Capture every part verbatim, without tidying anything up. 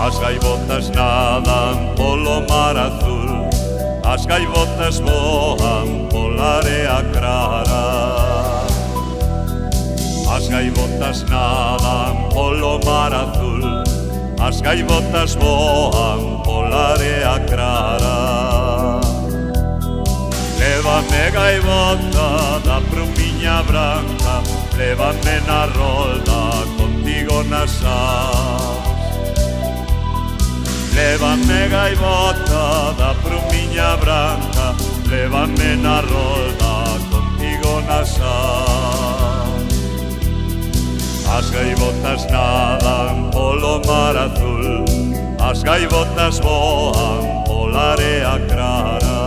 As gaivotas nadan polo mar azul, as gaivotas voan pola area clara. As gaivotas nadan polo mar azul, as gaivotas voan pola area clara. Lévame gaivota da prumiña branca, lévame na rolda contigo nas ás. Lévame gaivota da prumiña branca, lévame na rolda contigo nas ás. As gaivotas nadan polo mar azul, as gaivotas voan pola area clara.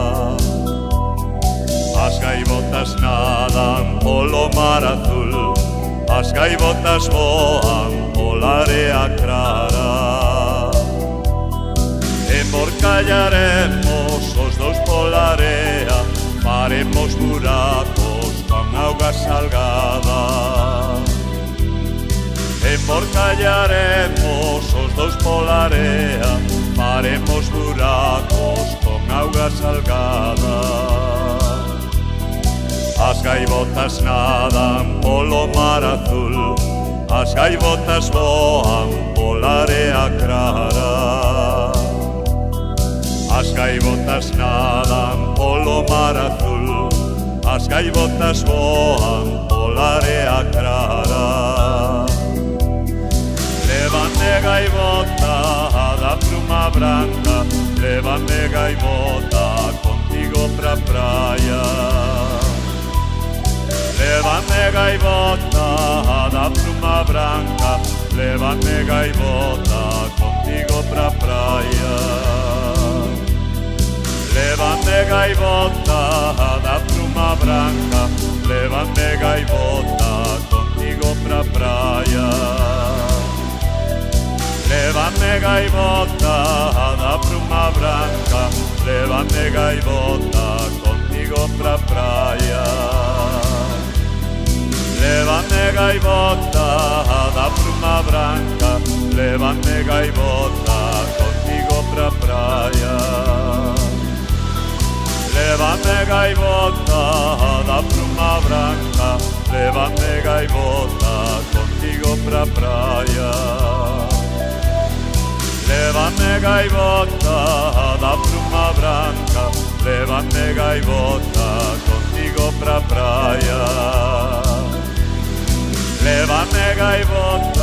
As gaivotas nadan polo mar azul, as gaivotas voan pola area clara. Emborcallaremos os dous pola area, faremos buracos con auga salgada. Emborcallaremos os dous pola area, faremos buracos con auga salgada. As gaivotas nadan polo mar azul, as gaivotas voan pola area clara. As gaivotas nadan polo mar azul, as gaivotas voan pola area clara. Lévame gaivota da pluma branca, lévame gaivota contigo pra praia. Lévame gaivota da pluma branca, lévame gaivota contigo pra praia. Lévame gaivota da pluma branca, lévame gaivota contigo pra praia. Lévame gaivota da pluma branca, lévame gaivota contigo pra praia. Lévame gaivota da pluma branca, lévame gaivota contigo pra praia. Lévame gaivota da pluma branca, lévame gaivota contigo pra praia. Lévame gaivota da pluma branca, lévame gaivota contigo pra praia. Lévame gaivota